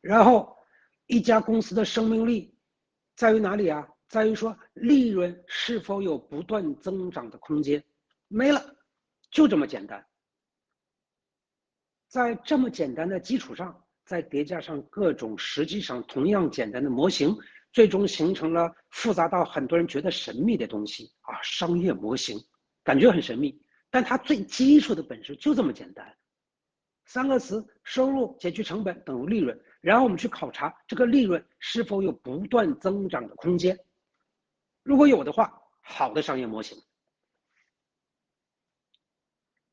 然后一家公司的生命力在于哪里啊？在于说利润是否有不断增长的空间。没了，就这么简单。在这么简单的基础上，再叠加上各种实际上同样简单的模型，最终形成了复杂到很多人觉得神秘的东西啊，商业模型，感觉很神秘，但它最基础的本质就这么简单。三个词：收入减去成本等于利润，然后我们去考察这个利润是否有不断增长的空间。如果有的话，好的商业模型。